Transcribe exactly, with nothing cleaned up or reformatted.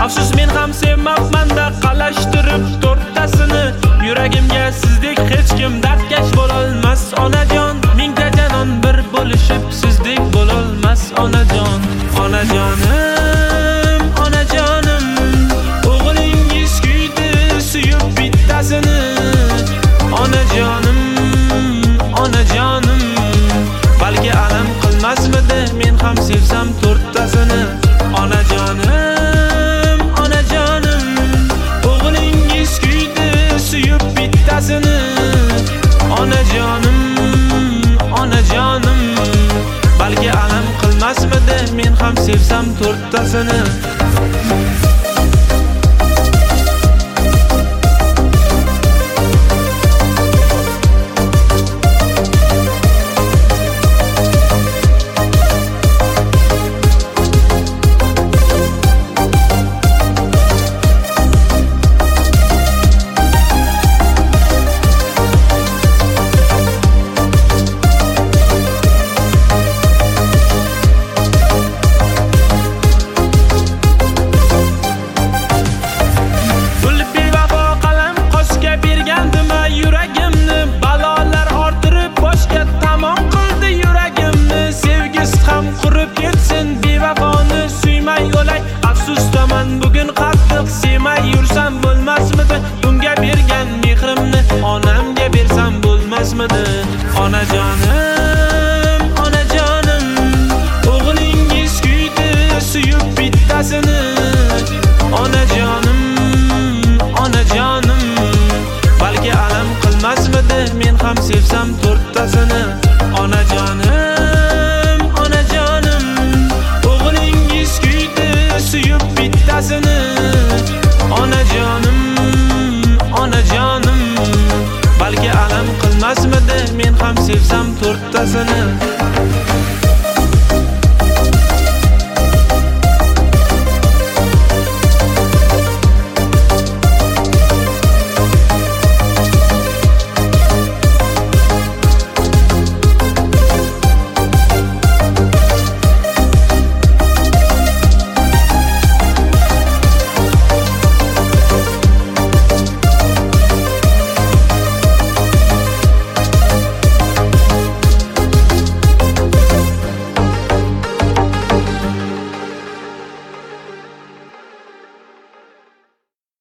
Afsus men ham sevmabman-da qalashtirib to'rttasini. Yuragimga sizdek hech kim dardkash bo'lolmas onajon. Mingta janon bir bo'lishib sizdek bo'lolmas onajon. Onajonim, onajonim, o'g'lingiz kuydi suyib bittasini. Onajonim, onajonim, balki alam qilmasmidi men ham sevsam to'rttasini. Onajonim, onajonim, o'g'lingiz kuydi suyib bittasini. Onajonim, onajonim, balki alam qilmasmidi men ham sevsam to'rttasini. Bugun qattiq sevmay yursam bo'lmasmidi? Unga bergan mehrimni onamga bersam bo'lmasmidi? Onajonim, onajonim, o'g'lingiz kuydi suyib bittasini. Onajonim, onajonim, balki alam qilmasmidi men ham sevsam to'rttasini. Onajonim, onajonim, o'g'lingiz kuydi suyib bittasini. Onajonim, onajonim, balki alam qilmasmidi men ham sevsam to'rttasini.